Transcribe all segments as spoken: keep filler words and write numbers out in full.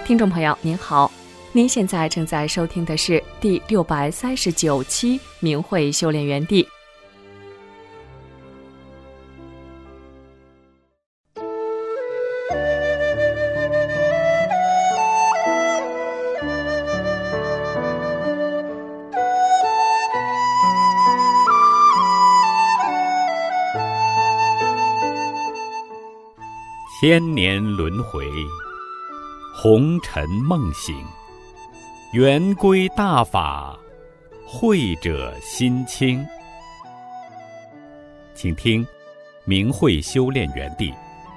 听众朋友您好，您现在正在收听的是第六百三十九期明慧修炼园地。 千年轮回，红尘梦醒，圆归大法，慧者心清。请听明慧修炼园地。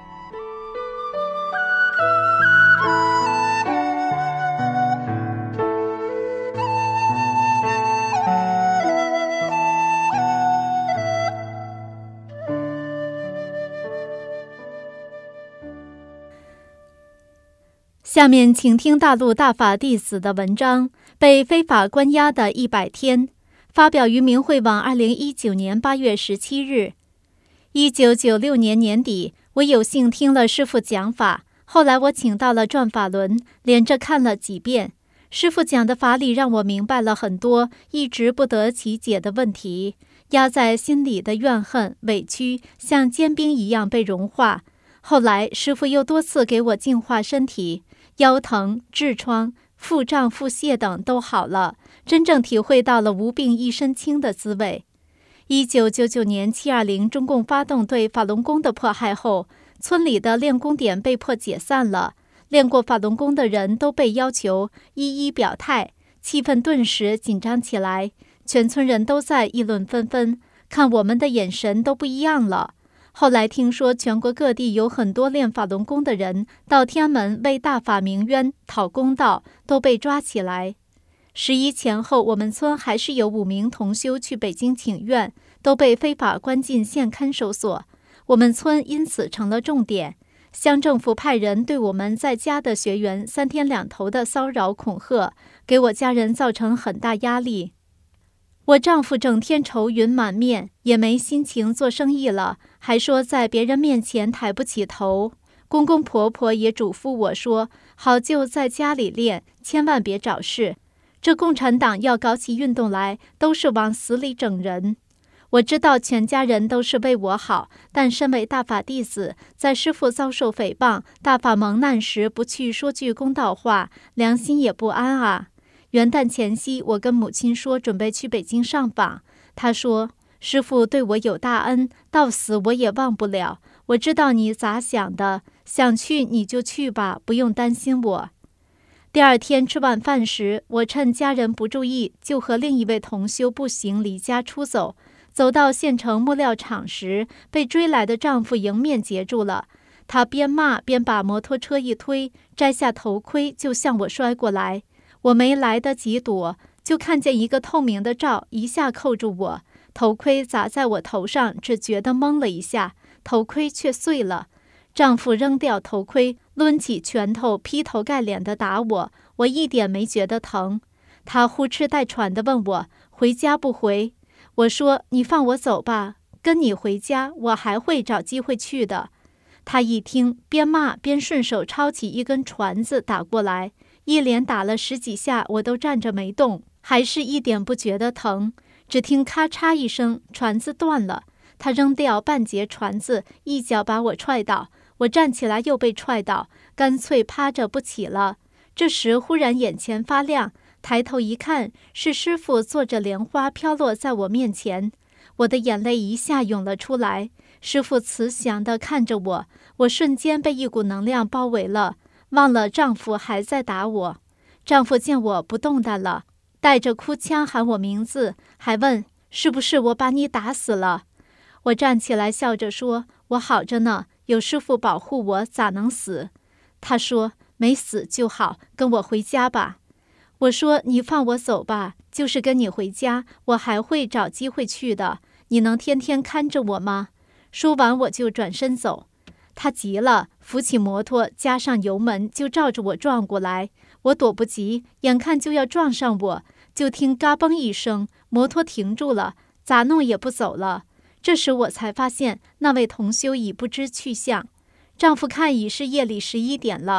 下面请听大陆大法弟子的文章《被非法关押的一百天》，发表于明慧网二零一九年八月十七日。一九九六年年底，我有幸听了师父讲法，后来我请到了转法轮，连着看了几遍。师父讲的法理让我明白了很多一直不得其解的问题，压在心里的怨恨、委屈，像坚冰一样被融化。后来师父又多次给我净化身体，腰疼、痔疮、腹胀、腹泻等都好了，真正体会到了无病一身轻的滋味。一九九九年七二零中共发动对法轮功的迫害后，村里的练功点被迫解散了，练过法轮功的人都被要求一一表态，气氛顿时紧张起来，全村人都在议论纷纷，看我们的眼神都不一样了。后来听说全国各地有很多练法轮功的人到天安门为大法鸣冤讨公道，都被抓起来。十一前后，我们村还是有五名同修去北京请愿，都被非法关进县看守所。我们村因此成了重点，乡政府派人对我们在家的学员三天两头的骚扰恐吓，给我家人造成很大压力。我丈夫整天愁云满面，也没心情做生意了，还说在别人面前抬不起头。公公婆婆也嘱咐我说，好就在家里练，千万别找事。这共产党要搞起运动来，都是往死里整人。我知道全家人都是为我好，但身为大法弟子，在师父遭受诽谤、大法蒙难时不去说句公道话，良心也不安啊。元旦前夕，我跟母亲说准备去北京上访，她说师父对我有大恩，到死我也忘不了。我知道你咋想的，想去你就去吧，不用担心我。第二天吃晚饭时，我趁家人不注意，就和另一位同修步行离家出走。走到县城木料厂时，被追来的丈夫迎面截住了。他边骂边把摩托车一推，摘下头盔就向我摔过来。我没来得及躲，就看见一个透明的罩一下扣住我，头盔砸在我头上，只觉得懵了一下，头盔却碎了。丈夫扔掉头盔，抡起拳头劈头盖脸地打我，我一点没觉得疼。他呼哧带喘地问我回家不回，我说你放我走吧，跟你回家我还会找机会去的。他一听，边骂边顺手抄起一根船子打过来，一连打了十几下，我都站着没动，还是一点不觉得疼。只听咔嚓一声，船子断了。他扔掉半截船子，一脚把我踹倒。我站起来又被踹倒，干脆趴着不起了。这时忽然眼前发亮，抬头一看，是师父坐着莲花飘落在我面前。我的眼泪一下涌了出来。师父慈祥地看着我，我瞬间被一股能量包围了，忘了丈夫还在打我。丈夫见我不动弹了，带着哭腔喊我名字，还问是不是我把你打死了。我站起来笑着说，我好着呢，有师父保护我，咋能死？他说没死就好，跟我回家吧。我说你放我走吧，就是跟你回家，我还会找机会去的，你能天天看着我吗？说完我就转身走。他急了，扶起摩托，加上油门就照着我撞过来。我躲不及，眼看就要撞上我，就听嘎嘣一声，摩托停住了，咋弄也不走了。这时我才发现那位同修已不知去向。丈夫看已是夜里十一点了，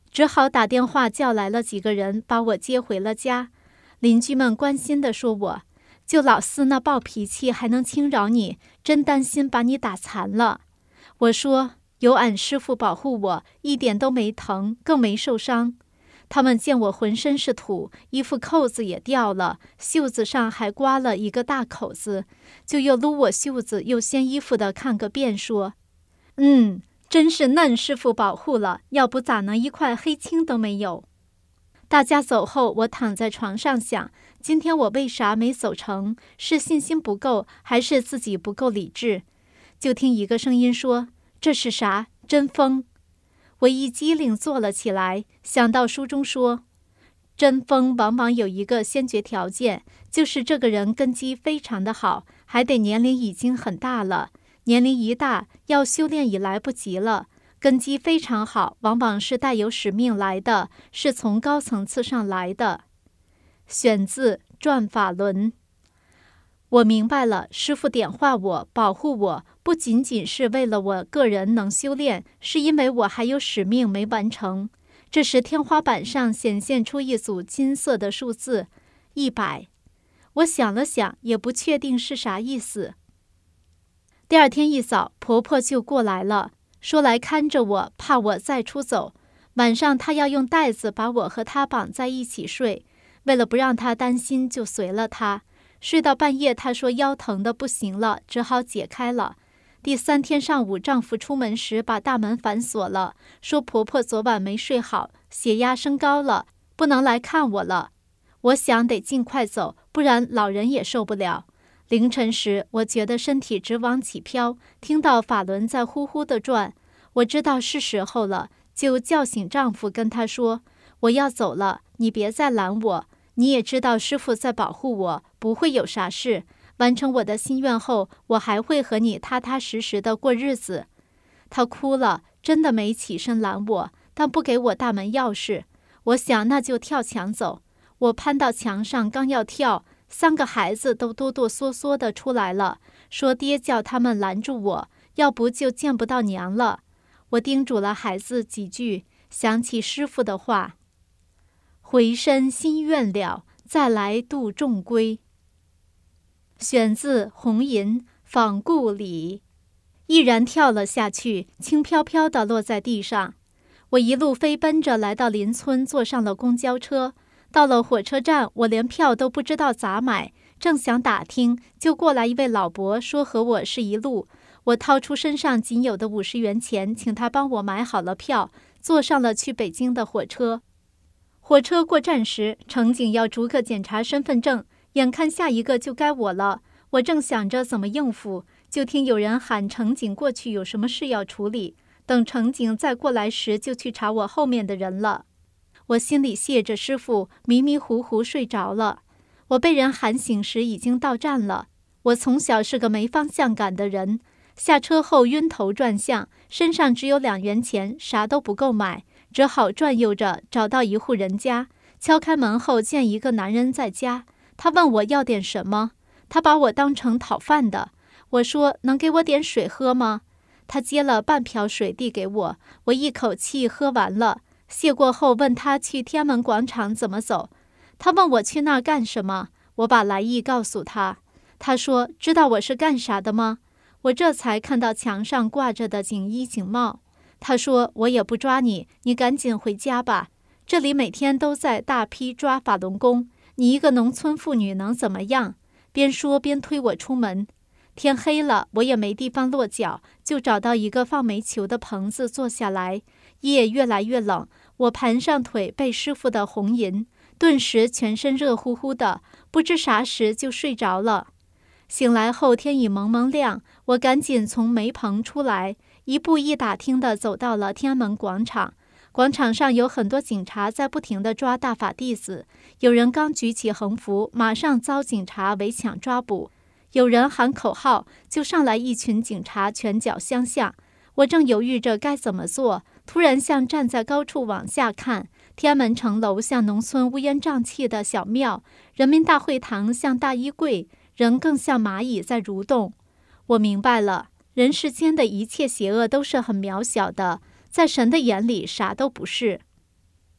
只好打电话叫来了几个人，把我接回了家。邻居们关心地说我，就老四那暴脾气还能轻饶你，真担心把你打残了。我说，有俺师父保护我，一点都没疼，更没受伤。他们见我浑身是土，衣服扣子也掉了，袖子上还刮了一个大口子，就又撸我袖子，又掀衣服的看个遍，说：“嗯，真是嫩师傅保护了，要不咋能一块黑青都没有。”大家走后，我躺在床上想，今天我为啥没走成？是信心不够，还是自己不够理智？就听一个声音说：“这是啥？真风！”我一激灵坐了起来，想到书中说，真风往往有一个先决条件，就是这个人根基非常的好，还得年龄已经很大了。年龄一大，要修炼已来不及了。根基非常好，往往是带有使命来的，是从高层次上来的。选自《转法轮》。我明白了，师父点化我，保护我，不仅仅是为了我个人能修炼，是因为我还有使命没完成。这时天花板上显现出一组金色的数字，一百。我想了想，也不确定是啥意思。第二天一早，婆婆就过来了，说来看着我，怕我再出走。晚上她要用带子把我和她绑在一起睡，为了不让她担心，就随了她。睡到半夜，她说腰疼的不行了，只好解开了。第三天上午，丈夫出门时把大门反锁了，说婆婆昨晚没睡好，血压升高了，不能来看我了。我想得尽快走，不然老人也受不了。凌晨时，我觉得身体直往起飘，听到法轮在呼呼地转，我知道是时候了，就叫醒丈夫，跟他说：“我要走了，你别再拦我。你也知道师父在保护我，不会有啥事。完成我的心愿后，我还会和你踏踏实实的过日子。”他哭了，真的没起身拦我，但不给我大门钥匙。我想那就跳墙走。我攀到墙上，刚要跳，三个孩子都哆哆嗦嗦的出来了，说爹叫他们拦住我，要不就见不到娘了。我叮嘱了孩子几句，想起师父的话：“回身心愿了，再来度众归。”选自《红银访故里》，毅然跳了下去，轻飘飘地落在地上。我一路飞奔着来到邻村，坐上了公交车。到了火车站，我连票都不知道咋买，正想打听，就过来一位老伯，说和我是一路。我掏出身上仅有的五十元钱，请他帮我买好了票，坐上了去北京的火车。火车过站时，乘警要逐个检查身份证，眼看下一个就该我了。我正想着怎么应付，就听有人喊乘警过去，有什么事要处理。等乘警再过来时，就去查我后面的人了。我心里谢着师父，迷迷糊糊睡着了。我被人喊醒时已经到站了。我从小是个没方向感的人，下车后晕头转向，身上只有两元钱，啥都不够买，只好转悠着找到一户人家。敲开门后，见一个男人在家。他问我要点什么，他把我当成讨饭的。我说：“能给我点水喝吗？”他接了半瓢水递给我，我一口气喝完了。谢过后问他去天安门广场怎么走，他问我去那儿干什么，我把来意告诉他。他说：“知道我是干啥的吗？”我这才看到墙上挂着的警衣警帽。他说：“我也不抓你，你赶紧回家吧。这里每天都在大批抓法轮功，你一个农村妇女能怎么样？”边说边推我出门。天黑了，我也没地方落脚，就找到一个放煤球的棚子坐下来。夜越来越冷，我盘上腿背师傅的红银，顿时全身热乎乎的，不知啥时就睡着了。醒来后天已蒙蒙亮，我赶紧从煤棚出来，一步一打听地走到了天安门广场。广场上有很多警察在不停地抓大法弟子，有人刚举起横幅，马上遭警察围抢抓捕。有人喊口号，就上来一群警察拳脚相向。我正犹豫着该怎么做，突然向站在高处往下看，天安门城楼像农村乌烟瘴气的小庙，人民大会堂像大衣柜，人更像蚂蚁在蠕动。我明白了，人世间的一切邪恶都是很渺小的，在神的眼里啥都不是。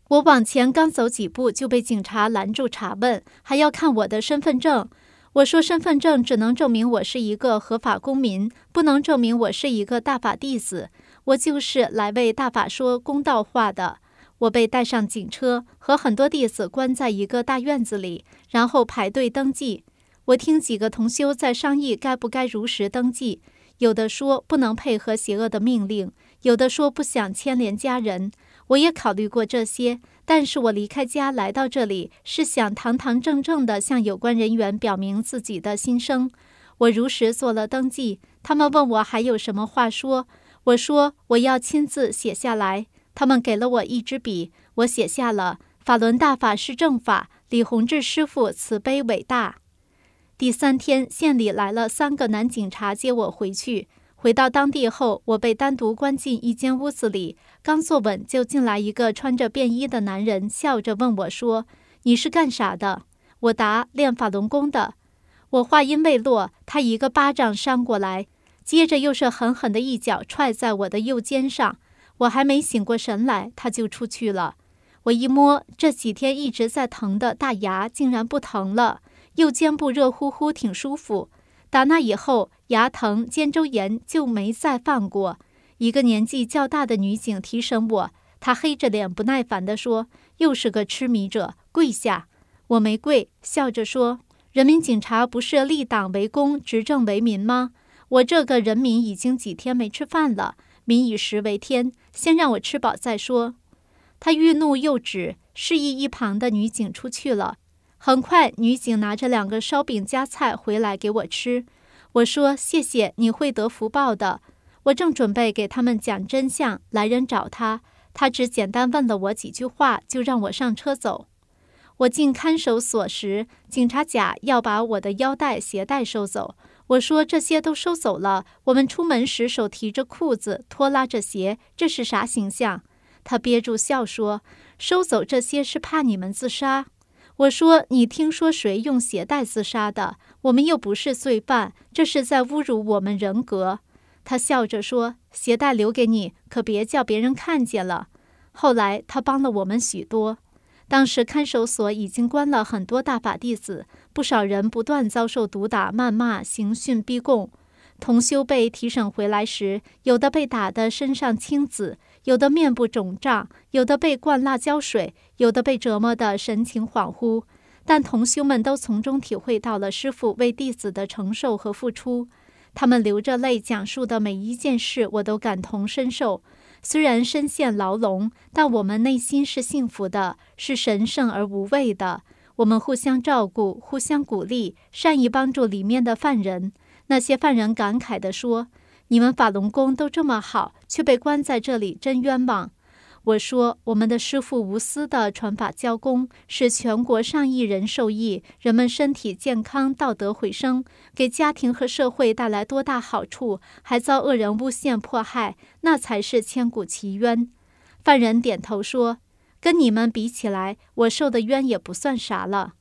我往前刚走几步，就被警察拦住查问，还要看我的身份证。我说身份证只能证明我是一个合法公民，不能证明我是一个大法弟子。我就是来为大法说公道话的。我被带上警车，和很多弟子关在一个大院子里，然后排队登记。我听几个同修在商议该不该如实登记，有的说不能配合邪恶的命令，有的说不想牵连家人。我也考虑过这些，但是我离开家来到这里，是想堂堂正正地向有关人员表明自己的心声。我如实做了登记，他们问我还有什么话说，我说我要亲自写下来。他们给了我一支笔，我写下了法轮大法是正法，李洪志师父慈悲伟大。第三天，县里来了三个男警察接我回去。回到当地后，我被单独关进一间屋子里，刚坐稳就进来一个穿着便衣的男人，笑着问我说：“你是干啥的？”我答：“练法轮功的。”我话音未落，他一个巴掌扇过来，接着又是狠狠的一脚踹在我的右肩上。我还没醒过神来，他就出去了。我一摸，这几天一直在疼的大牙竟然不疼了，右肩部热乎乎，挺舒服。打那以后，牙疼、肩周炎就没再犯过。一个年纪较大的女警提审我，她黑着脸不耐烦地说：“又是个痴迷者，跪下！”我没跪，笑着说：“人民警察不是立党为公、执政为民吗？我这个人民已经几天没吃饭了，民以食为天，先让我吃饱再说。”她欲怒又止，示意一旁的女警出去了。很快，女警拿着两个烧饼夹菜回来给我吃。我说：“谢谢，你会得福报的。”我正准备给他们讲真相，来人找他，他只简单问了我几句话，就让我上车走。我进看守所时，警察甲要把我的腰带、鞋带收走。我说：“这些都收走了，我们出门时手提着裤子，拖拉着鞋，这是啥形象？”他憋住笑说：“收走这些是怕你们自杀。”我说：“你听说谁用鞋带自杀的？我们又不是罪犯，这是在侮辱我们人格。”他笑着说：“鞋带留给你，可别叫别人看见了。”后来他帮了我们许多。当时看守所已经关了很多大法弟子，不少人不断遭受毒打、谩骂、刑讯逼供。同修被提审回来时，有的被打得身上青紫，有的面部肿胀，有的被灌辣椒水，有的被折磨得神情恍惚。但同修们都从中体会到了师父为弟子的承受和付出。他们流着泪讲述的每一件事，我都感同身受。虽然身陷牢笼，但我们内心是幸福的，是神圣而无畏的。我们互相照顾，互相鼓励，善意帮助里面的犯人。那些犯人感慨地说：“你们法轮功都这么好，却被关在这里，真冤枉。”我说：“我们的师父无私的传法教功，使全国上亿人受益，人们身体健康，道德回升，给家庭和社会带来多大好处，还遭恶人诬陷迫害，那才是千古奇冤。”犯人点头说：“跟你们比起来，我受的冤也不算啥了。”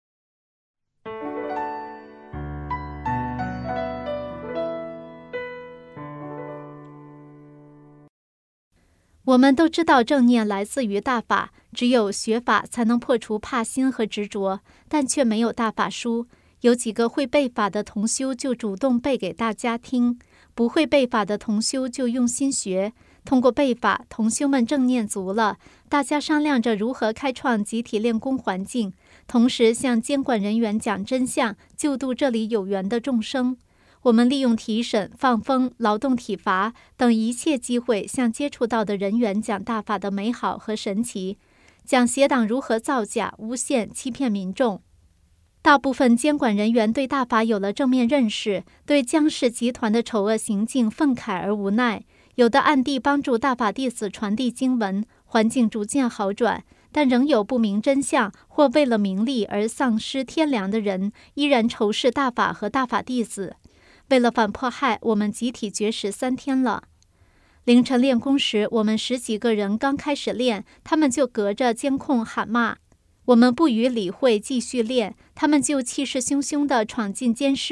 我们都知道正念来自于大法，只有学法才能破除怕心和执着，但却没有大法书。有几个会背法的同修就主动背给大家听，不会背法的同修就用心学。通过背法，同修们正念足了，大家商量着如何开创集体练功环境，同时向监管人员讲真相，救度这里有缘的众生。我们利用提审、放风、劳动体罚等一切机会，向接触到的人员讲大法的美好和神奇，讲邪党如何造假、诬陷、欺骗民众。大部分监管人员对大法有了正面认识，对江氏集团的丑恶行径愤慨而无奈，有的暗地帮助大法弟子传递经文，环境逐渐好转。但仍有不明真相或为了名利而丧失天良的人，依然仇视大法和大法弟子。为了反迫害，我们集体绝食三天了。凌晨练功时，我们十几个人刚开始练，他们就隔着监控喊骂。我们不予理会，继续练，他们就气势汹汹地闯进监室，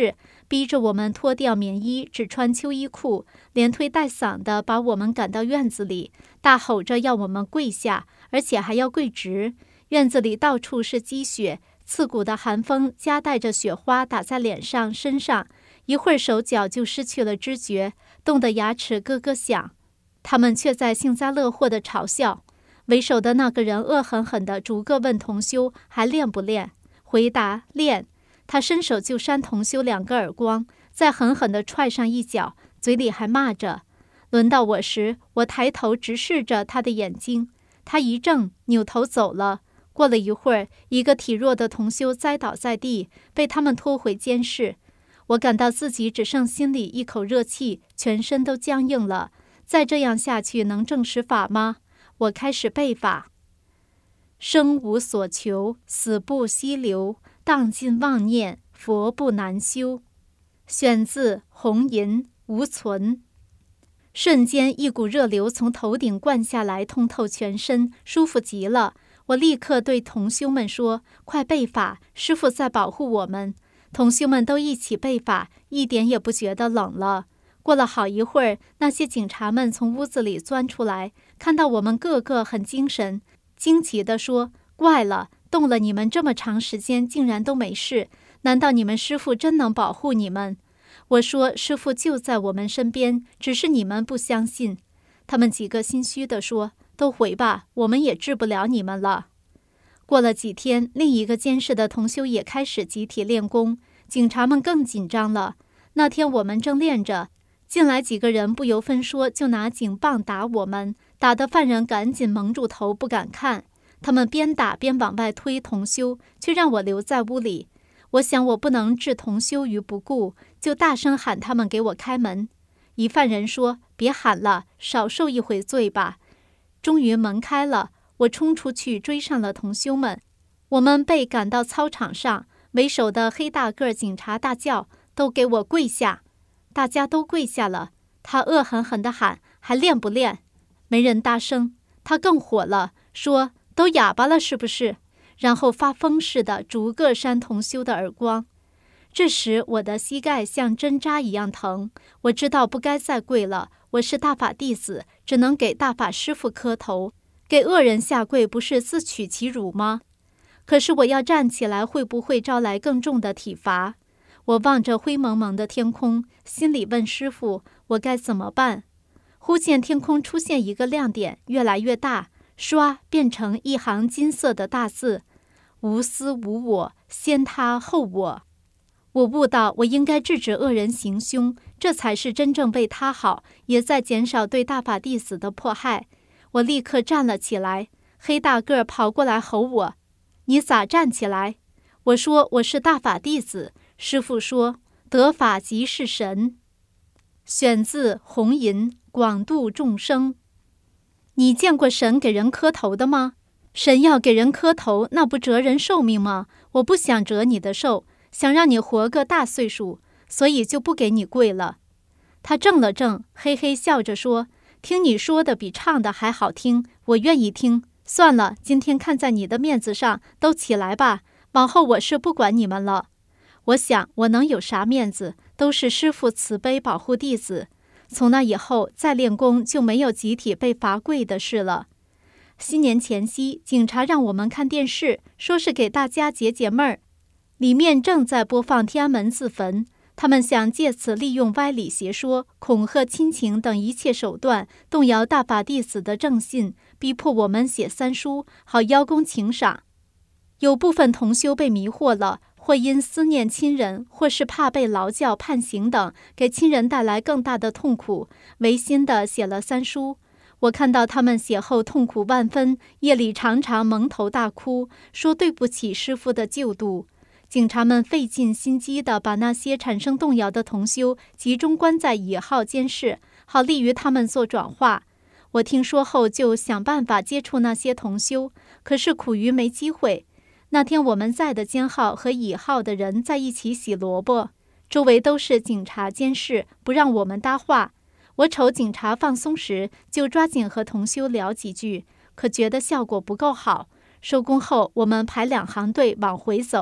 逼着我们脱掉棉衣，只穿秋衣裤，连推带搡的把我们赶到院子里，大吼着要我们跪下，而且还要跪直。院子里到处是积雪，刺骨的寒风夹带着雪花打在脸上身上，一会儿手脚就失去了知觉，冻得牙齿咯咯响。他们却在幸灾乐祸地嘲笑。为首的那个人恶狠狠地逐个问同修还练不练，回答练。他伸手就扇同修两个耳光，再狠狠地踹上一脚，嘴里还骂着。轮到我时，我抬头直视着他的眼睛，他一怔，扭头走了。过了一会儿，一个体弱的同修栽倒在地，被他们拖回监室。我感到自己只剩心里一口热气，全身都僵硬了。再这样下去，能证实法吗？我开始背法：生无所求，死不息留，荡尽妄念，佛不难修。选自《红银无存》。瞬间，一股热流从头顶灌下来，通透全身，舒服极了。我立刻对同修们说：“快背法，师父在保护我们。”同修们都一起背法，一点也不觉得冷了。过了好一会儿，那些警察们从屋子里钻出来，看到我们个个很精神，惊奇地说：“怪了，冻了你们这么长时间，竟然都没事，难道你们师父真能保护你们？”我说：“师父就在我们身边，只是你们不相信。”他们几个心虚地说：“都回吧，我们也治不了你们了。”过了几天，另一个监室的同修也开始集体练功，警察们更紧张了。那天我们正练着，进来几个人不由分说就拿警棒打我们，打得犯人赶紧蒙住头不敢看。他们边打边往外推同修，却让我留在屋里。我想我不能置同修于不顾，就大声喊他们给我开门。一犯人说：“别喊了，少受一回罪吧。”终于门开了，我冲出去追上了同修们。我们被赶到操场上，为首的黑大个警察大叫：“都给我跪下！”大家都跪下了。他恶狠狠地喊：“还练不练？”没人大声。他更火了，说：“都哑巴了是不是？”然后发疯似的逐个扇同修的耳光。这时我的膝盖像针扎一样疼，我知道不该再跪了，我是大法弟子，只能给大法师父磕头。给恶人下跪不是自取其辱吗？可是我要站起来，会不会招来更重的体罚？我望着灰蒙蒙的天空，心里问师父：我该怎么办？忽见天空出现一个亮点，越来越大，唰变成一行金色的大字：无私无我，先他后我。我悟到我应该制止恶人行凶，这才是真正为他好，也在减少对大法弟子的迫害。我立刻站了起来，黑大个跑过来吼我：你咋站起来？我说我是大法弟子。师父说：得法即是神。选自红银，广度众生。你见过神给人磕头的吗？神要给人磕头，那不折人寿命吗？我不想折你的寿，想让你活个大岁数，所以就不给你跪了。他怔了怔，嘿嘿笑着说：听你说的比唱的还好听，我愿意听。算了，今天看在你的面子上，都起来吧，往后我是不管你们了。我想我能有啥面子，都是师父慈悲保护弟子。从那以后再练功就没有集体被罚跪的事了。新年前夕，警察让我们看电视，说是给大家解解闷儿。里面正在播放天安门自焚，他们想借此利用歪理邪说、恐吓亲情等一切手段，动摇大法弟子的正信，逼迫我们写三书，好邀功请赏。有部分同修被迷惑了，或因思念亲人，或是怕被劳教判刑等，给亲人带来更大的痛苦，违心的写了三书。我看到他们写后痛苦万分，夜里常常蒙头大哭，说对不起师父的救度。警察们费尽心机地把那些产生动摇的同修集中关在乙号监室，好利于他们做转化。我听说后就想办法接触那些同修，可是苦于没机会。那天我们在的监号和乙号的人在一起洗萝卜，周围都是警察监视，不让我们搭话。我瞅警察放松时，就抓紧和同修聊几句，可觉得效果不够好。收工后，我们排两行队往回走，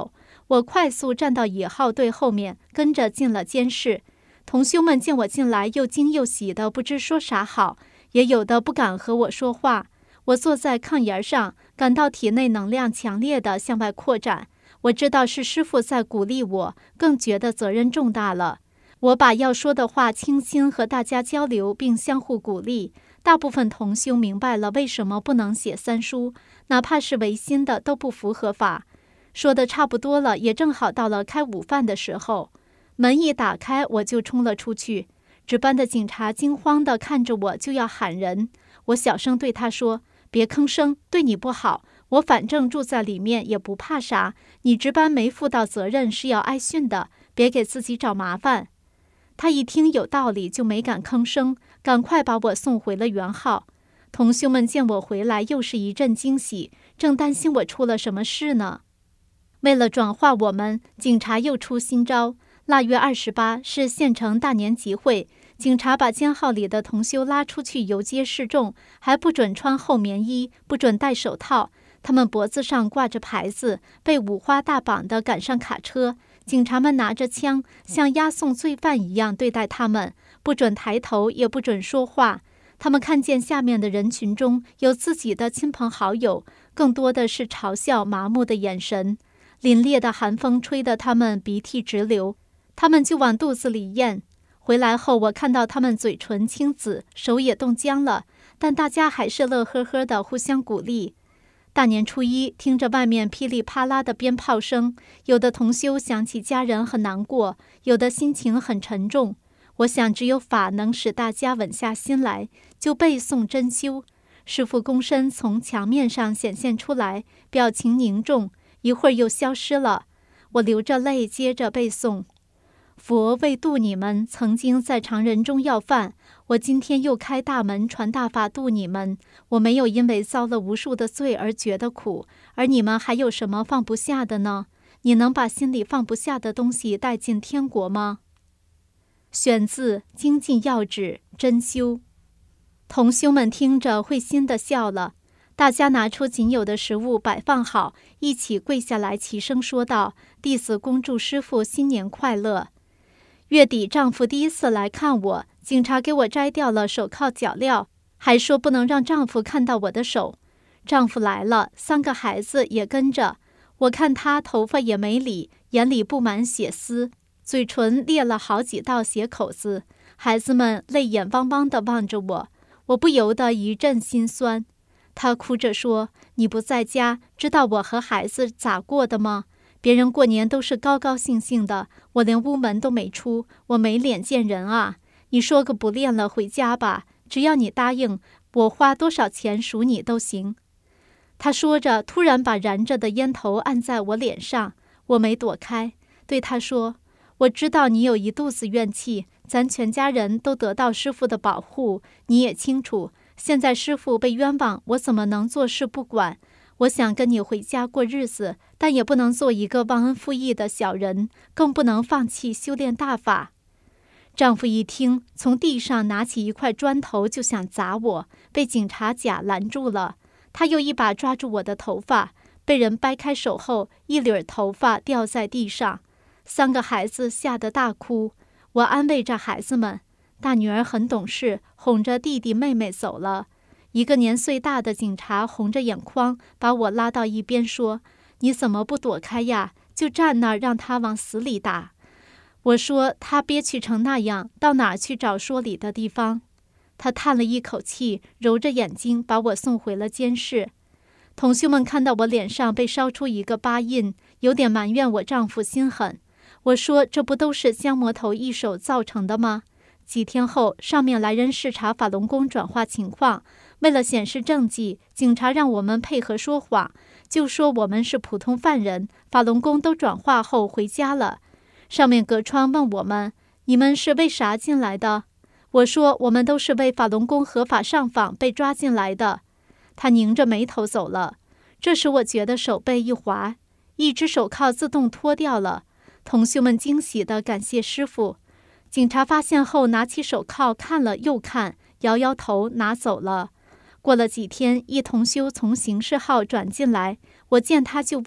我快速站到乙号队后面，跟着进了监室。同修们见我进来，又惊又喜的不知说啥好，也有的不敢和我说话。我坐在炕沿上，感到体内能量强烈的向外扩展。我知道是师父在鼓励我，更觉得责任重大了。我把要说的话倾心和大家交流，并相互鼓励。大部分同修明白了为什么不能写三书，哪怕是违心的都不符合法。说的差不多了，也正好到了开午饭的时候。门一打开，我就冲了出去。值班的警察惊慌地看着我，就要喊人。我小声对他说：“别吭声，对你不好。我反正住在里面，也不怕啥。你值班没负到责任是要挨训的，别给自己找麻烦。”他一听有道理，就没敢吭声，赶快把我送回了原号。同修们见我回来，又是一阵惊喜，正担心我出了什么事呢。为了转化我们，警察又出新招。腊月二十八是县城大年集会，警察把监号里的同修拉出去游街示众，还不准穿厚棉衣，不准戴手套。他们脖子上挂着牌子，被五花大绑地赶上卡车。警察们拿着枪，像押送罪犯一样对待他们，不准抬头，也不准说话。他们看见下面的人群中有自己的亲朋好友，更多的是嘲笑、麻木的眼神。凛冽的寒风吹得他们鼻涕直流，他们就往肚子里咽。回来后，我看到他们嘴唇青紫，手也冻僵了，但大家还是乐呵呵地互相鼓励。大年初一，听着外面噼里啪啦的鞭炮声，有的同修想起家人很难过，有的心情很沉重。我想只有法能使大家稳下心来，就背诵真修。师父躬身从墙面上显现出来，表情凝重，一会儿又消失了。我流着泪接着背诵：佛为度你们，曾经在常人中要饭，我今天又开大门传大法度你们。我没有因为遭了无数的罪而觉得苦，而你们还有什么放不下的呢？你能把心里放不下的东西带进天国吗？选自《精进要旨真修》。同修们听着会心地笑了。大家拿出仅有的食物摆放好，一起跪下来齐声说道：“弟子恭祝师父新年快乐。”月底丈夫第一次来看我，警察给我摘掉了手铐脚镣，还说不能让丈夫看到我的手。丈夫来了，三个孩子也跟着。我看他头发也没理，眼里布满血丝，嘴唇裂了好几道血口子。孩子们泪眼汪汪地望着我，我不由得一阵心酸。他哭着说：“你不在家，知道我和孩子咋过的吗？别人过年都是高高兴兴的，我连屋门都没出，我没脸见人啊！你说个不练了，回家吧，只要你答应，我花多少钱赎你都行。”他说着，突然把燃着的烟头按在我脸上，我没躲开，对他说：“我知道你有一肚子怨气，咱全家人都得到师父的保护，你也清楚。现在师父被冤枉，我怎么能坐视不管？我想跟你回家过日子，但也不能做一个忘恩负义的小人，更不能放弃修炼大法。”丈夫一听，从地上拿起一块砖头就想砸我，被警察甲拦住了。他又一把抓住我的头发，被人掰开手后，一缕头发掉在地上。三个孩子吓得大哭，我安慰着孩子们。大女儿很懂事，哄着弟弟妹妹走了。一个年岁大的警察红着眼眶把我拉到一边说：“你怎么不躲开呀？就站那儿让他往死里打。”我说：“他憋屈成那样，到哪儿去找说理的地方？”他叹了一口气，揉着眼睛把我送回了监室。同修们看到我脸上被烧出一个疤印，有点埋怨我丈夫心狠。我说：“这不都是香魔头一手造成的吗？”几天后，上面来人视察法轮功转化情况，为了显示政绩，警察让我们配合说谎，就说我们是普通犯人，法轮功都转化后回家了。上面隔窗问我们：“你们是为啥进来的？”我说：“我们都是为法轮功合法上访被抓进来的。”他拧着眉头走了。这时我觉得手背一滑，一只手铐自动脱掉了。同修们惊喜地感谢师父。警察发现后，拿起手铐看了又看，摇摇头拿走了。过了几天，一同修从刑事号转进来，我见他就问：“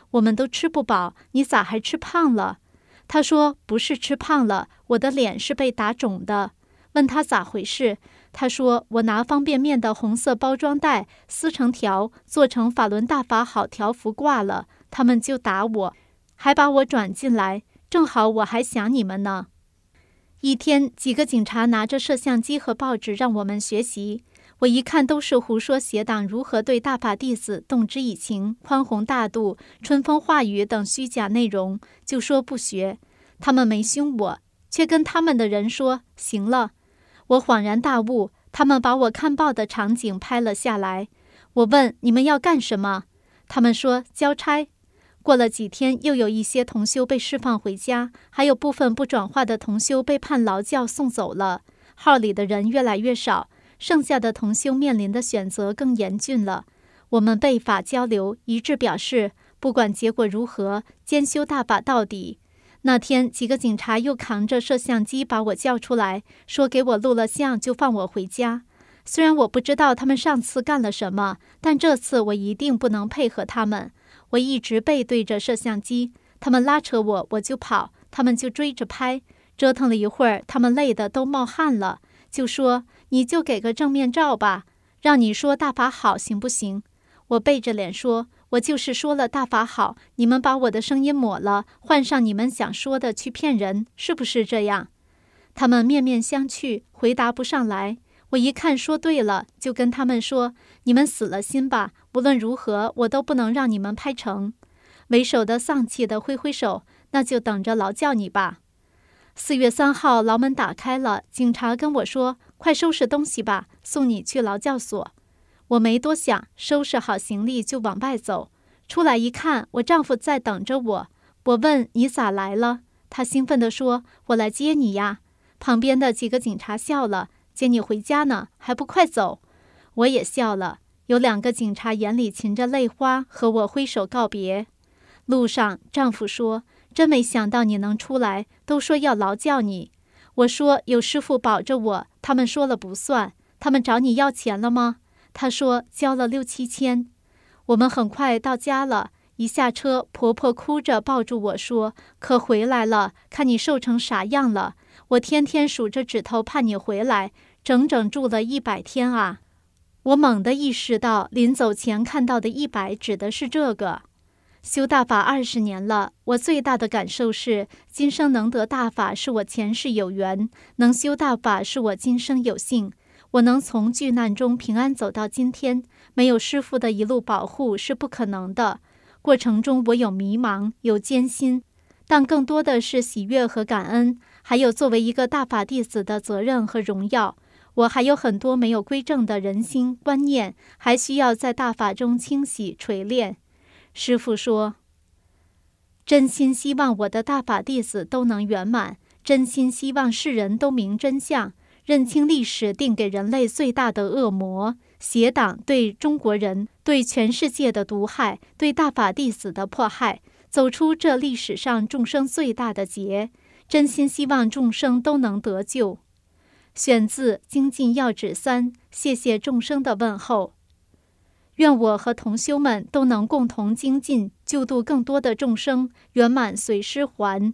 我们都吃不饱，你咋还吃胖了？他说不是吃胖了，我的脸是被打肿的。问他咋回事，他说我拿方便面的红色包装袋撕成条，做成法轮大法好条幅挂了，他们就打我，还把我转进来，正好我还想你们呢。一天，几个警察拿着摄像机和报纸让我们学习，我一看都是胡说邪党如何对大法弟子动之以情、宽宏大度、春风化雨等虚假内容，就说不学。他们没凶我，却跟他们的人说行了。我恍然大悟，他们把我看报的场景拍了下来。我问你们要干什么，他们说交差。过了几天，又有一些同修被释放回家，还有部分不转化的同修被判劳教送走了。号里的人越来越少，剩下的同修面临的选择更严峻了。我们背法交流，一致表示不管结果如何，兼修大法到底。那天几个警察又扛着摄像机把我叫出来，说给我录了像就放我回家。虽然我不知道他们上次干了什么，但这次我一定不能配合他们。我一直背对着摄像机，他们拉扯我，我就跑，他们就追着拍。折腾了一会儿，他们累得都冒汗了，就说你就给个正面照吧，让你说大法好行不行？我背着脸说，我就是说了大法好，你们把我的声音抹了，换上你们想说的去骗人，是不是这样？他们面面相觑，回答不上来。我一看说对了，就跟他们说，你们死了心吧，无论如何我都不能让你们拍成。为首的丧气的挥挥手，那就等着劳教你吧。四月三号牢门打开了，警察跟我说，快收拾东西吧，送你去劳教所。我没多想，收拾好行李就往外走。出来一看，我丈夫在等着我。我问你咋来了？他兴奋地说，我来接你呀。旁边的几个警察笑了，接你回家呢，还不快走？我也笑了。有两个警察眼里噙着泪花，和我挥手告别。路上，丈夫说，真没想到你能出来，都说要劳教你。我说有师傅保着我，他们说了不算。他们找你要钱了吗？他说交了六七千。我们很快到家了，一下车，婆婆哭着抱住我说，可回来了，看你瘦成啥样了，我天天数着指头盼你回来，整整住了一百天啊。我猛地意识到，临走前看到的一百指的是这个。修大法二十年了，我最大的感受是，今生能得大法是我前世有缘，能修大法是我今生有幸。我能从巨难中平安走到今天，没有师父的一路保护是不可能的。过程中我有迷茫，有艰辛，但更多的是喜悦和感恩，还有作为一个大法弟子的责任和荣耀。我还有很多没有归正的人心观念，还需要在大法中清洗锤炼。师父说，真心希望我的大法弟子都能圆满，真心希望世人都明真相，认清历史定给人类最大的恶魔邪党对中国人、对全世界的毒害，对大法弟子的迫害，走出这历史上众生最大的劫，真心希望众生都能得救。选自《精进要旨三》，谢谢众生的问候。愿我和同修们都能共同精进，救度更多的众生，圆满随师还。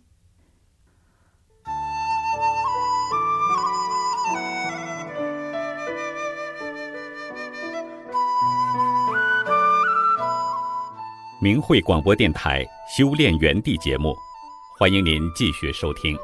明慧广播电台修炼园地节目，欢迎您继续收听。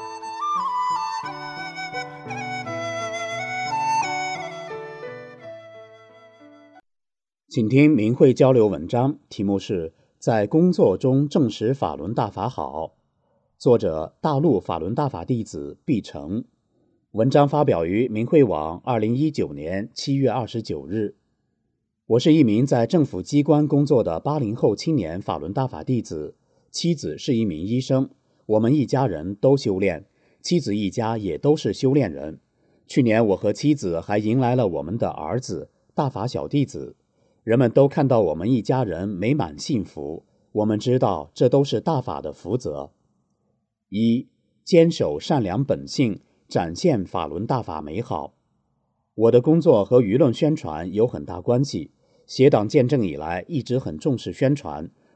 请听明慧交流文章，题目是在工作中证实法轮大法好，作者大陆法轮大法弟子毕成。文章发表于明慧网二零一九年七月二十九日。我是一名在政府机关工作的八零后青年法轮大法弟子，妻子是一名医生，我们一家人都修炼，妻子一家也都是修炼人。去年我和妻子还迎来了我们的儿子，大法小弟子。人们都看到我们一家人美满幸福，我们知道这都是大法的福泽。一、坚守善良本性，展现法轮大法美好。我的工作和舆论宣传有很大关系，邪党建政以来一直很重视宣传，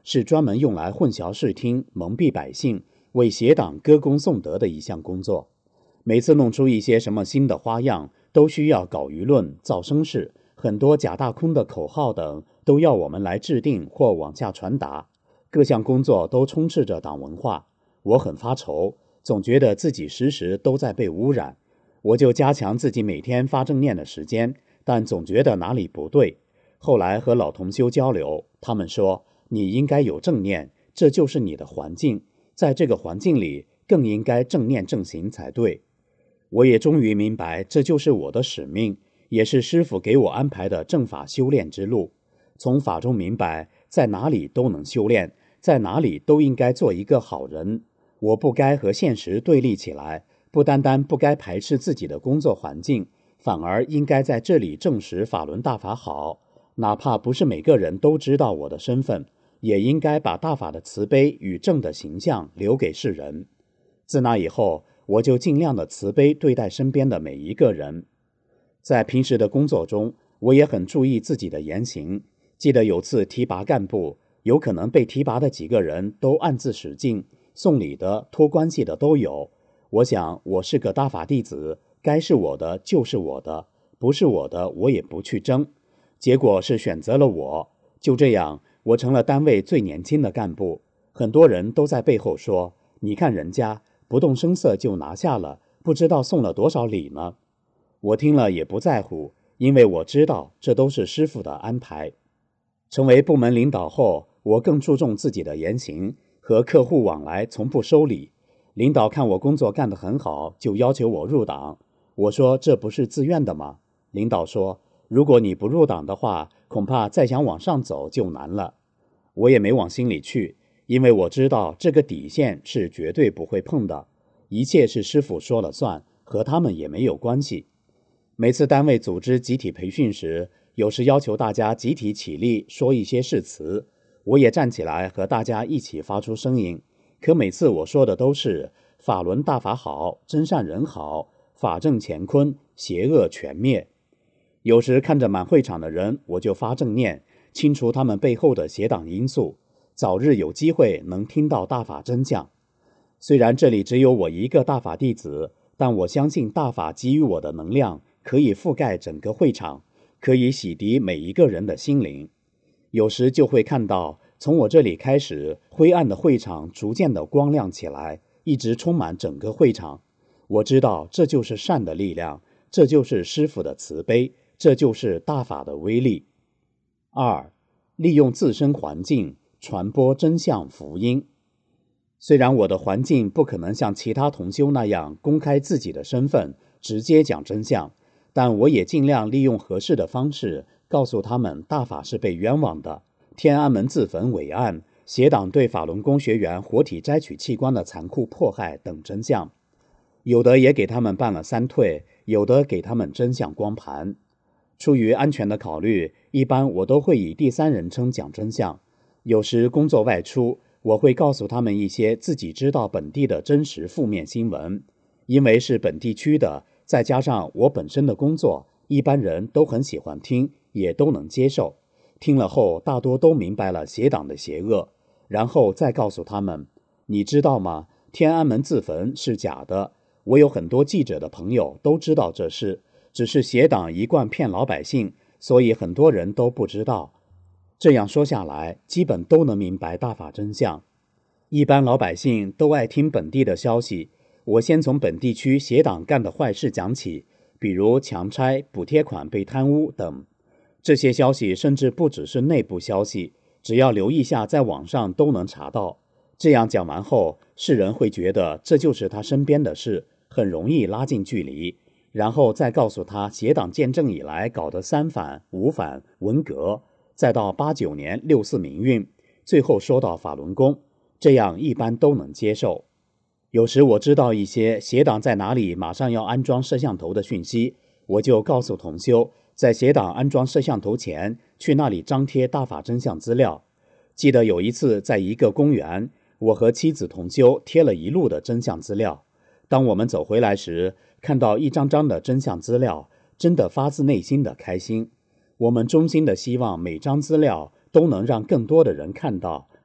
是专门用来混淆视听、蒙蔽百姓、为邪党歌功颂德的一项工作。每次弄出一些什么新的花样，都需要搞舆论、造声势，很多假大空的口号等都要我们来制定或往下传达。各项工作都充斥着党文化，我很发愁，总觉得自己时时都在被污染。我就加强自己每天发正念的时间，但总觉得哪里不对。后来和老同修交流，他们说，你应该有正念，这就是你的环境，在这个环境里更应该正念正行才对。我也终于明白，这就是我的使命，也是师父给我安排的正法修炼之路。从法中明白，在哪里都能修炼，在哪里都应该做一个好人。我不该和现实对立起来，不单单不该排斥自己的工作环境，反而应该在这里证实法轮大法好，哪怕不是每个人都知道我的身份，也应该把大法的慈悲与正的形象留给世人。自那以后，我就尽量的慈悲对待身边的每一个人。在平时的工作中，我也很注意自己的言行。记得有次提拔干部，有可能被提拔的几个人都暗自使劲，送礼的、托关系的都有。我想，我是个大法弟子，该是我的就是我的，不是我的我也不去争。结果是选择了我，就这样，我成了单位最年轻的干部。很多人都在背后说，你看人家不动声色就拿下了，不知道送了多少礼呢。我听了也不在乎，因为我知道这都是师父的安排。成为部门领导后，我更注重自己的言行，和客户往来从不收礼。领导看我工作干得很好，就要求我入党。我说这不是自愿的吗？领导说，如果你不入党的话，恐怕再想往上走就难了。我也没往心里去，因为我知道这个底线是绝对不会碰的，一切是师父说了算，和他们也没有关系。每次单位组织集体培训时，有时要求大家集体起立说一些誓词，我也站起来和大家一起发出声音。可每次我说的都是法轮大法好，真善人好，法正乾坤，邪恶全灭。有时看着满会场的人，我就发正念，清除他们背后的邪党因素，早日有机会能听到大法真相。虽然这里只有我一个大法弟子，但我相信大法给予我的能量可以覆盖整个会场，可以洗涤每一个人的心灵。有时就会看到，从我这里开始，灰暗的会场逐渐的光亮起来，一直充满整个会场。我知道这就是善的力量，这就是师父的慈悲，这就是大法的威力。二，利用自身环境传播真相福音。虽然我的环境不可能像其他同修那样公开自己的身份，直接讲真相，但我也尽量利用合适的方式告诉他们大法是被冤枉的，天安门自焚伟案，邪党对法轮功学员活体摘取器官的残酷迫害等真相。有的也给他们办了三退，有的给他们真相光盘。出于安全的考虑，一般我都会以第三人称讲真相。有时工作外出，我会告诉他们一些自己知道本地的真实负面新闻。因为是本地区的，再加上我本身的工作，一般人都很喜欢听，也都能接受。听了后，大多都明白了邪党的邪恶，然后再告诉他们，你知道吗？天安门自焚是假的。我有很多记者的朋友都知道这事，只是邪党一贯骗老百姓，所以很多人都不知道。这样说下来，基本都能明白大法真相。一般老百姓都爱听本地的消息，我先从本地区邪党干的坏事讲起，比如强拆、补贴款被贪污等。这些消息甚至不只是内部消息，只要留意下，在网上都能查到。这样讲完后，世人会觉得这就是他身边的事，很容易拉近距离，然后再告诉他邪党建政以来搞的三反、五反、文革，再到八九年六四民运，最后说到法轮功，这样一般都能接受。有时我知道一些邪党在哪里马上要安装摄像头的讯息，我就告诉同修，在邪党安装摄像头前，去那里张贴大法真相资料。记得有一次在一个公园，我和妻子同修贴了一路的真相资料。当我们走回来时，看到一张张的真相资料，真的发自内心的开心。我们衷心的希望每张资料都能让更多的人看到，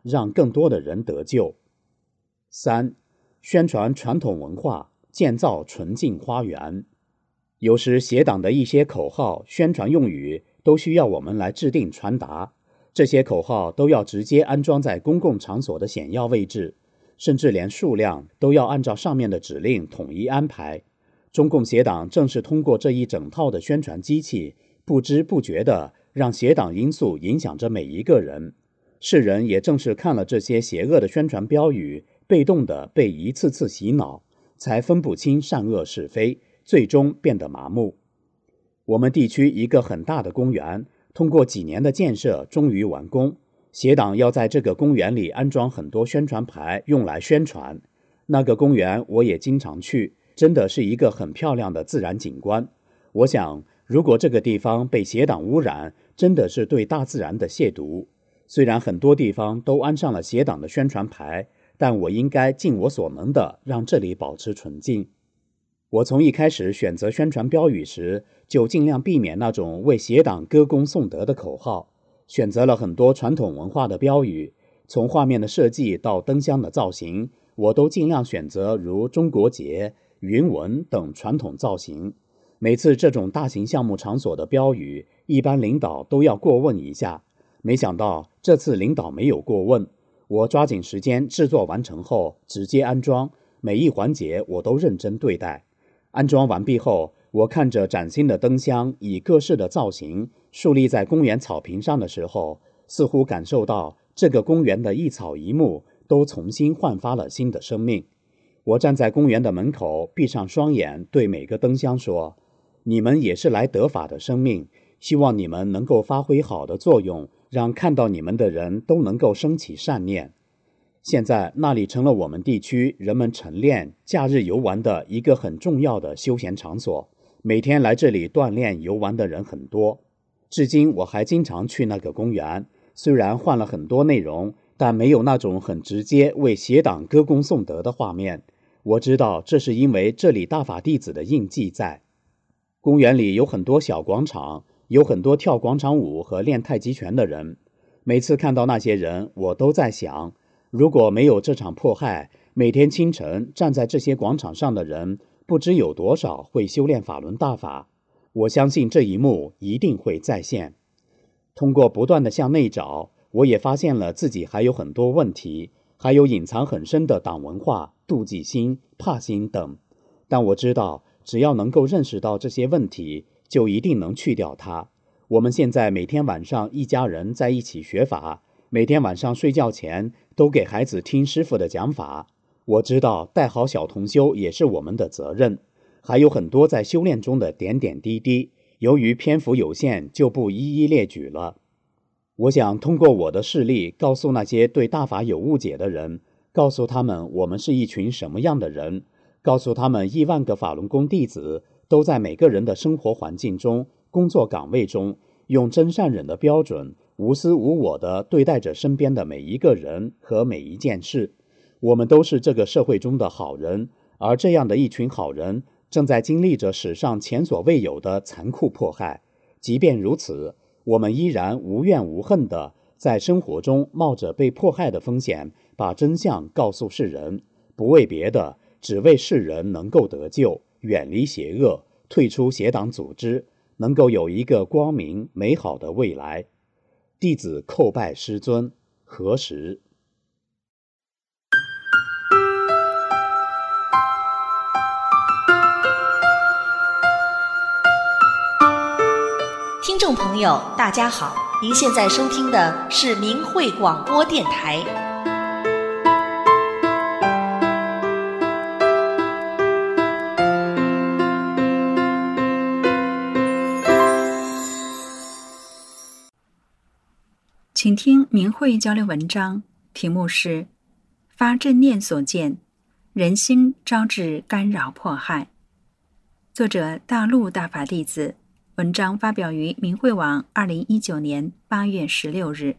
让更多的人得救。三、宣传传统文化，建造纯净花园。有时邪党的一些口号、宣传用语都需要我们来制定传达，这些口号都要直接安装在公共场所的显要位置，甚至连数量都要按照上面的指令统一安排。中共邪党正是通过这一整套的宣传机器，不知不觉地让邪党因素影响着每一个人。世人也正是看了这些邪恶的宣传标语，被动地被一次次洗脑，才分不清善恶是非，最终变得麻木。我们地区一个很大的公园，通过几年的建设终于完工，邪党要在这个公园里安装很多宣传牌用来宣传。那个公园我也经常去，真的是一个很漂亮的自然景观。我想如果这个地方被邪党污染，真的是对大自然的亵渎。虽然很多地方都安上了邪党的宣传牌，但我应该尽我所能的让这里保持纯净。我从一开始选择宣传标语时，就尽量避免那种为邪党歌功颂德的口号，选择了很多传统文化的标语，从画面的设计到灯箱的造型，我都尽量选择如中国结、云纹等传统造型。每次这种大型项目场所的标语，一般领导都要过问一下，没想到这次领导没有过问，我抓紧时间制作完成后直接安装，每一环节我都认真对待。安装完毕后，我看着崭新的灯箱以各式的造型竖立在公园草坪上的时候，似乎感受到这个公园的一草一木都重新焕发了新的生命。我站在公园的门口，闭上双眼，对每个灯箱说：你们也是来得法的生命，希望你们能够发挥好的作用，让看到你们的人都能够升起善念。现在那里成了我们地区人们晨练、假日游玩的一个很重要的休闲场所，每天来这里锻炼游玩的人很多。至今我还经常去那个公园，虽然换了很多内容，但没有那种很直接为邪党歌功颂德的画面。我知道这是因为这里大法弟子的印记在。公园里有很多小广场，有很多跳广场舞和练太极拳的人。每次看到那些人，我都在想，如果没有这场迫害，每天清晨站在这些广场上的人，不知有多少会修炼法轮大法。我相信这一幕一定会再现。通过不断地向内找，我也发现了自己还有很多问题，还有隐藏很深的党文化、妒忌心、怕心等。但我知道，只要能够认识到这些问题，就一定能去掉它。我们现在每天晚上一家人在一起学法，每天晚上睡觉前都给孩子听师父的讲法。我知道带好小同修也是我们的责任，还有很多在修炼中的点点滴滴，由于篇幅有限，就不一一列举了。我想通过我的事例，告诉那些对大法有误解的人，告诉他们我们是一群什么样的人，告诉他们亿万个法轮功弟子都在每个人的生活环境中、工作岗位中，用真善忍的标准，无私无我地对待着身边的每一个人和每一件事。我们都是这个社会中的好人，而这样的一群好人正在经历着史上前所未有的残酷迫害。即便如此，我们依然无怨无恨地在生活中冒着被迫害的风险，把真相告诉世人，不为别的，只为世人能够得救，远离邪恶，退出邪党组织，能够有一个光明美好的未来。弟子叩拜师尊，何时？ 听众朋友大家好，您现在收听的是明慧广播电台。 请听明慧交流文章，题目是发正念所见，人心招致干扰迫害。作者大陆大法弟子，文章发表于明慧网二零一九年八月十六日。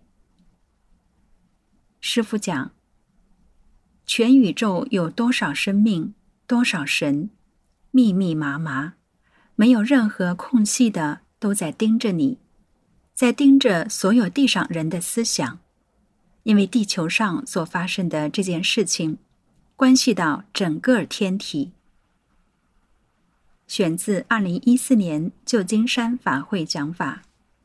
师父讲，全宇宙有多少生命，多少神，密密麻麻，没有任何空隙的都在盯着你，在盯着所有地上人的思想。 因为地球上所发生的这件事情，关系到整个天体。选自二零一四年旧金山法会讲法。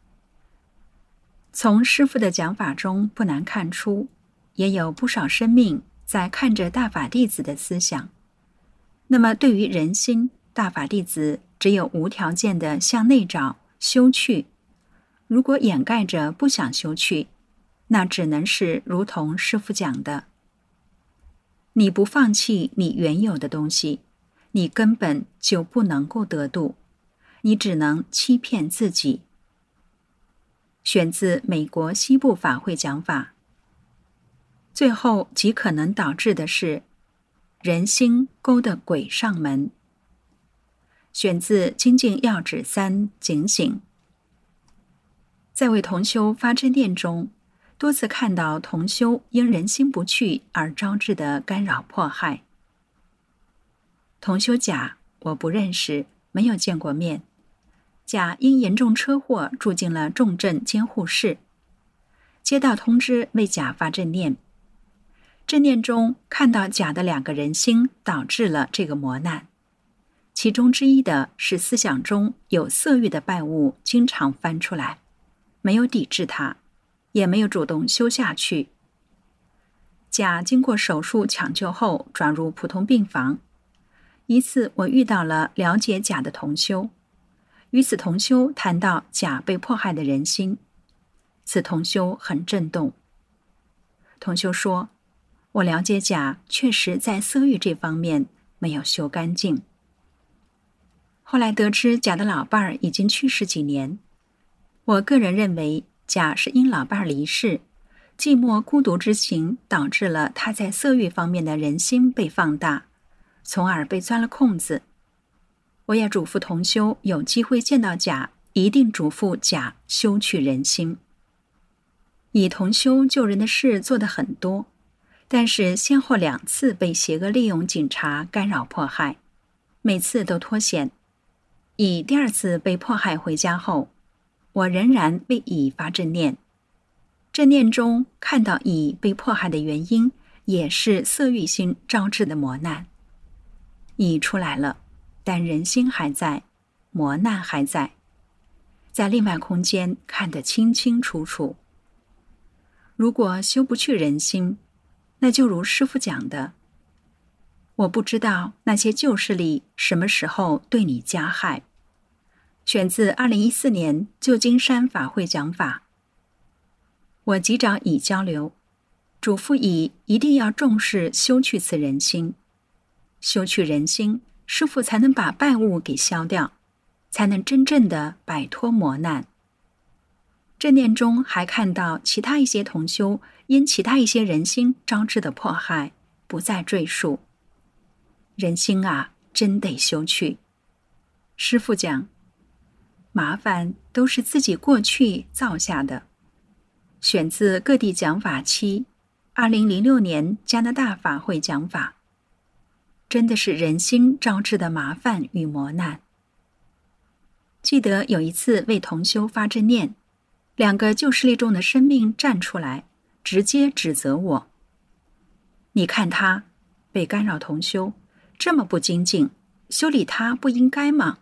从师父的讲法中不难看出，也有不少生命在看着大法弟子的思想。那么对于人心，大法弟子只有无条件的向内找修去。如果掩盖着不想修去，那只能是如同师父讲的，你不放弃你原有的东西，你根本就不能够得度，你只能欺骗自己。选自美国西部法会讲法。最后极可能导致的是人心勾得鬼上门。选自精进要旨三警醒。在为同修发正念中，多次看到同修因人心不去而招致的干扰迫害。同修甲我不认识，没有见过面。甲因严重车祸住进了重症监护室。接到通知为甲发正念。正念中看到甲的两个人心导致了这个磨难。其中之一的是思想中有色欲的败物经常翻出来，没有抵制它，也没有主动修下去。甲经过手术抢救后转入普通病房。一次我遇到了了解甲的同修，与此同修谈到甲被迫害的人心，此同修很震动。同修说，我了解甲确实在色欲这方面没有修干净。后来得知甲的老伴儿已经去世几年，我个人认为甲是因老伴儿离世，寂寞孤独之情导致了他在色欲方面的人心被放大，从而被钻了空子。我也嘱咐同修有机会见到甲，一定嘱咐甲修去人心。以同修救人的事做得很多，但是先后两次被邪恶利用警察干扰迫害，每次都脱险。乙第二次被迫害回家后，我仍然为乙发正念。正念中看到乙被迫害的原因也是色欲心招致的磨难。乙出来了，但人心还在，磨难还在，在另外空间看得清清楚楚。如果修不去人心，那就如师父讲的，我不知道那些旧势力什么时候对你加害。选自二零一四年旧金山法会讲法。我即找乙交流，嘱咐乙一定要重视修去此人心。修去人心，师父才能把败物给消掉，才能真正的摆脱磨难。正念中还看到其他一些同修因其他一些人心招致的迫害，不再赘述。人心啊，真得修去。师父讲，麻烦都是自己过去造下的。选自各地讲法七，二零零六年加拿大法会讲法。真的是人心招致的麻烦与磨难。记得有一次为同修发正念，两个旧势力中的生命站出来，直接指责我。你看他被干扰同修，这么不精进，修理他不应该吗？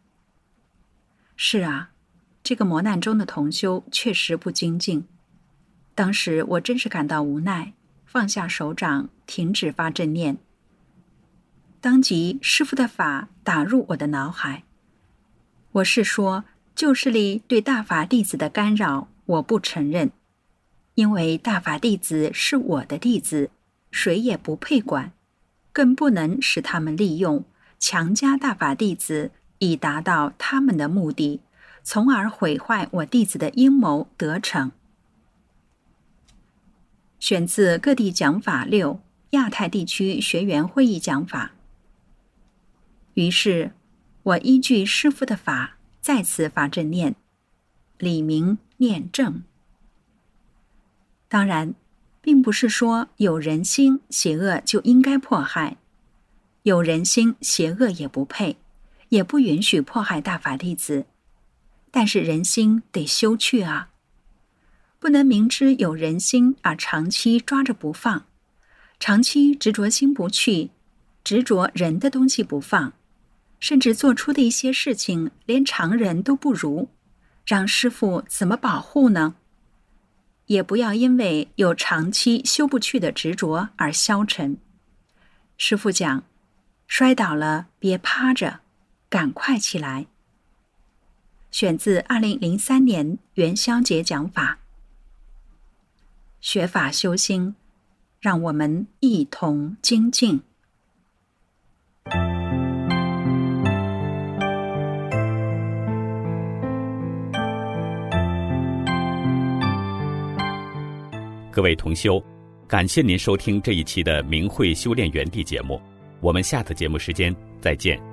是啊，这个磨难中的同修确实不精进。当时我真是感到无奈，放下手掌，停止发正念。当即师父的法打入我的脑海。我是说，旧势力对大法弟子的干扰，我不承认，因为大法弟子是我的弟子，谁也不配管，更不能使他们利用，强加大法弟子以达到他们的目的，从而毁坏我弟子的阴谋得逞。选自各地讲法六，亚太地区学员会议讲法。于是我依据师父的法再次发正念，理明念正。当然并不是说有人心邪恶就应该迫害，有人心邪恶也不配，也不允许迫害大法弟子，但是人心得修去啊。 不能明知有人心而长期抓着不放，长期执着心不去，执着人的东西不放，甚至做出的一些事情连常人都不如，让师父怎么保护呢？也不要因为有长期修不去的执着而消沉。师父讲，摔倒了别趴着，赶快起来。选自二零零三年元宵节讲法。学法修心，让我们一同精进。 各位同修，感谢您收听这一期的明慧修炼园地节目，我们下次节目时间再见。